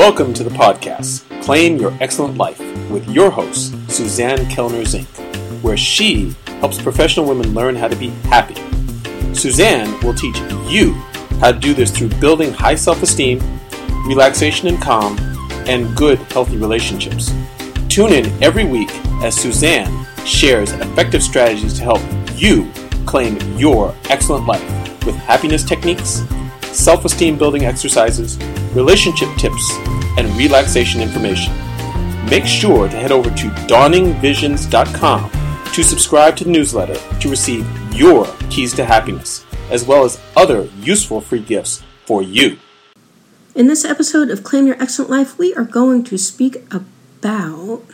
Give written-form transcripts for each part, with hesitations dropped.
Welcome to the podcast, Claim Your Excellent Life, with your host, Suzanne Kellner Zink, where she helps professional women learn how to be happy. Suzanne will teach you how to do this through building high self-esteem, relaxation and calm, and good, healthy relationships. Tune in every week as Suzanne shares effective strategies to help you claim your excellent life with happiness techniques, self-esteem building exercises, relationship tips, and relaxation information. Make sure to head over to dawningvisions.com to subscribe to the newsletter to receive your keys to happiness, as well as other useful free gifts for you. In this episode of Claim Your Excellent Life, we are going to speak about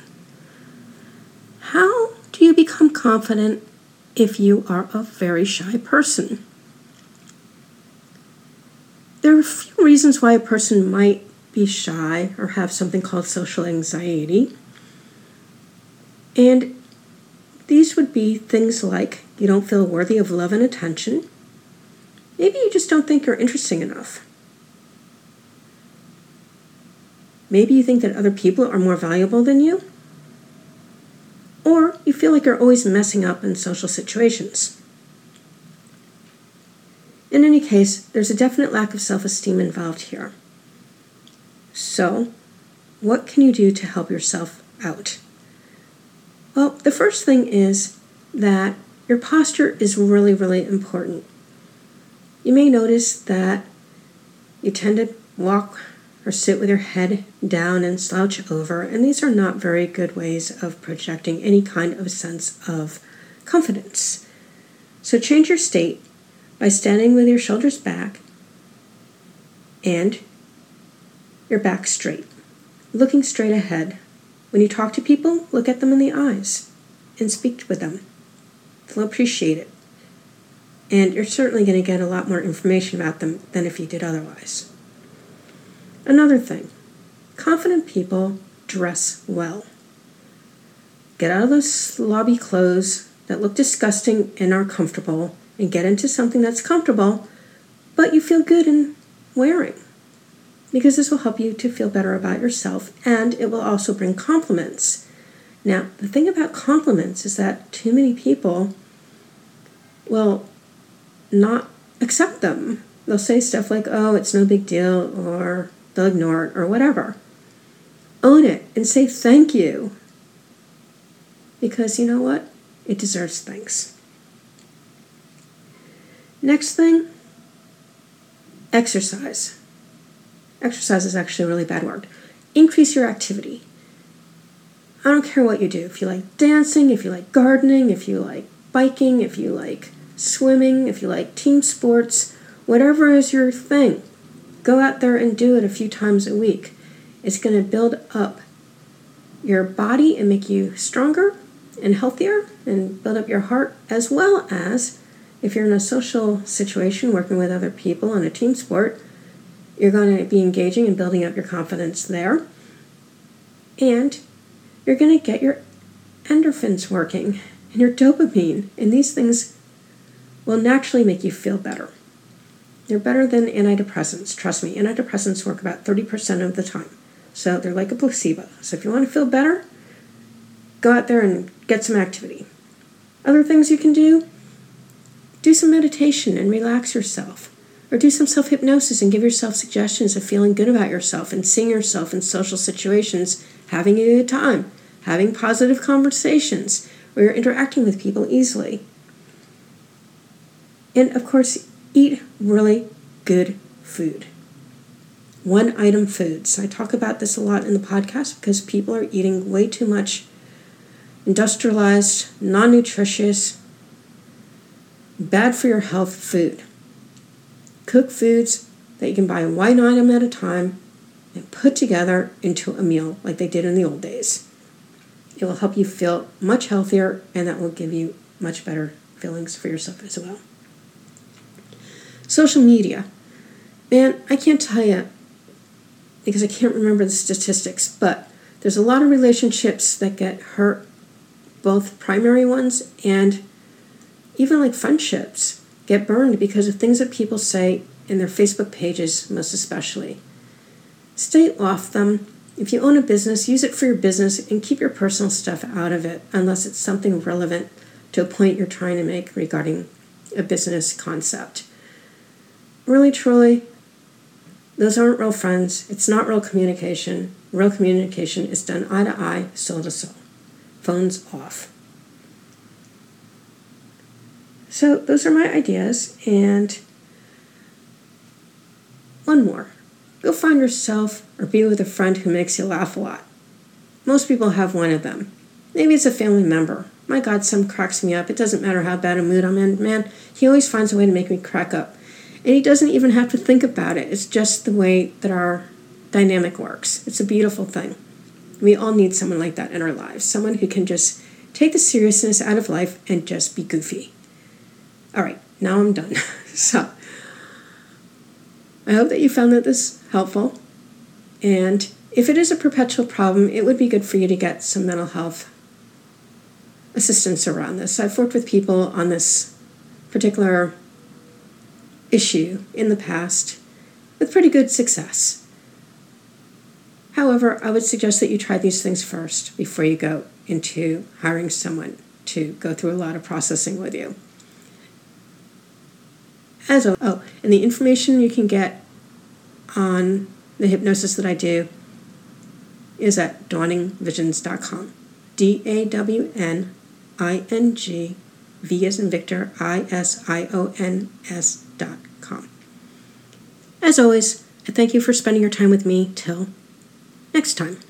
how do you become confident if you are a very shy person. There are a few reasons why a person might be shy or have something called social anxiety. And these would be things like you don't feel worthy of love and attention. Maybe you just don't think you're interesting enough. Maybe you think that other people are more valuable than you. Or you feel like you're always messing up in social situations. In any case, there's a definite lack of self-esteem involved here. So, what can you do to help yourself out? Well, the first thing is that your posture is really, really important. You may notice that you tend to walk or sit with your head down and slouch over, and these are not very good ways of projecting any kind of sense of confidence. So change your state by standing with your shoulders back and your back straight, looking straight ahead. When you talk to people, look at them in the eyes and speak with them. They'll appreciate it. And you're certainly going to get a lot more information about them than if you did otherwise. Another thing, confident people dress well. Get out of those slobby clothes that look disgusting and are comfortable and get into something that's comfortable, but you feel good in wearing. Because this will help you to feel better about yourself, and it will also bring compliments. Now, the thing about compliments is that too many people will not accept them. They'll say stuff like, oh, it's no big deal, or they'll ignore it, or whatever. Own it and say thank you. Because you know what? It deserves thanks. Next thing, exercise. Exercise is actually a really bad word. Increase your activity. I don't care what you do. If you like dancing, if you like gardening, if you like biking, if you like swimming, if you like team sports, whatever is your thing, go out there and do it a few times a week. It's going to build up your body and make you stronger and healthier and build up your heart, as well as if you're in a social situation working with other people on a team sport, you're going to be engaging and building up your confidence there. And you're going to get your endorphins working and your dopamine. And these things will naturally make you feel better. They're better than antidepressants. Trust me, antidepressants work about 30% of the time. So they're like a placebo. So if you want to feel better, go out there and get some activity. Other things you can do some meditation and relax yourself. Or do some self-hypnosis and give yourself suggestions of feeling good about yourself and seeing yourself in social situations, having a good time, having positive conversations where you're interacting with people easily. And of course, eat really good food. One-item foods. I talk about this a lot in the podcast because people are eating way too much industrialized, non-nutritious, bad for your health food. Cook foods that you can buy one item at a time and put together into a meal like they did in the old days. It will help you feel much healthier, and that will give you much better feelings for yourself as well. Social media. Man, I can't tell you because I can't remember the statistics, but there's a lot of relationships that get hurt, both primary ones and even like friendships get burned because of things that people say in their Facebook pages, most especially. Stay off them. If you own a business, use it for your business and keep your personal stuff out of it unless it's something relevant to a point you're trying to make regarding a business concept. Really, truly, those aren't real friends. It's not real communication. Real communication is done eye to eye, soul to soul. Phones off. So those are my ideas. And one more. Go find yourself or be with a friend who makes you laugh a lot. Most people have one of them. Maybe it's a family member. My God, some cracks me up. It doesn't matter how bad a mood I'm in. Man, he always finds a way to make me crack up. And he doesn't even have to think about it. It's just the way that our dynamic works. It's a beautiful thing. We all need someone like that in our lives. Someone who can just take the seriousness out of life and just be goofy. All right, now I'm done. So, I hope that you found this helpful. And if it is a perpetual problem, it would be good for you to get some mental health assistance around this. I've worked with people on this particular issue in the past with pretty good success. However, I would suggest that you try these things first before you go into hiring someone to go through a lot of processing with you. And the information you can get on the hypnosis that I do is at dawningvisions.com. DAWNING, V as in Victor, ISIONS.com. As always, I thank you for spending your time with me. Till next time.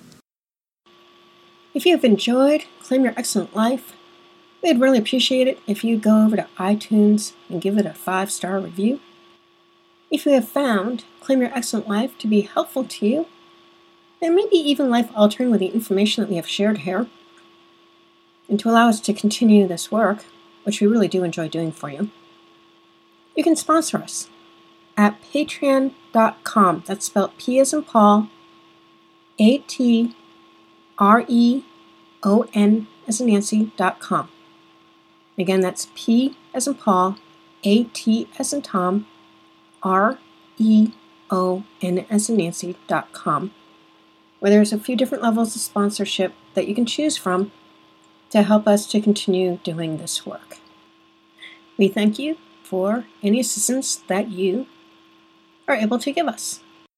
If you have enjoyed Claim Your Excellent Life, we'd really appreciate it if you go over to iTunes and give it a 5-star review. If you have found Claim Your Excellent Life to be helpful to you, and maybe even life-altering with the information that we have shared here, and to allow us to continue this work, which we really do enjoy doing for you, you can sponsor us at patreon.com. That's spelled P as in Paul, ATREON as in Nancy.com. Again, that's P as in Paul, AT as in Tom, REON as in Nancy.com, where there's a few different levels of sponsorship that you can choose from to help us to continue doing this work. We thank you for any assistance that you are able to give us.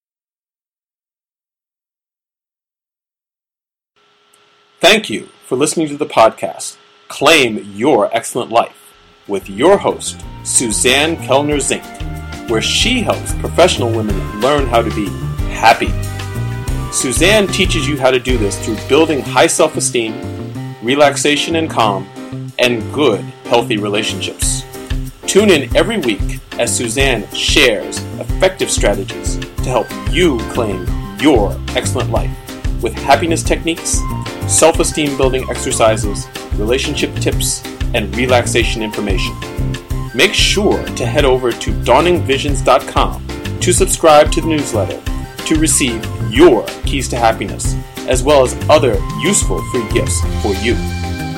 Thank you for listening to the podcast, Claim Your Excellent Life, with your host, Suzanne Kellner Zink, where she helps professional women learn how to be happy. Suzanne teaches you how to do this through building high self-esteem, relaxation and calm, and good, healthy relationships. Tune in every week as Suzanne shares effective strategies to help you claim your excellent life with happiness techniques, self-esteem building exercises, relationship tips, and relaxation information. Make sure to head over to dawningvisions.com to subscribe to the newsletter to receive your keys to happiness, as well as other useful free gifts for you.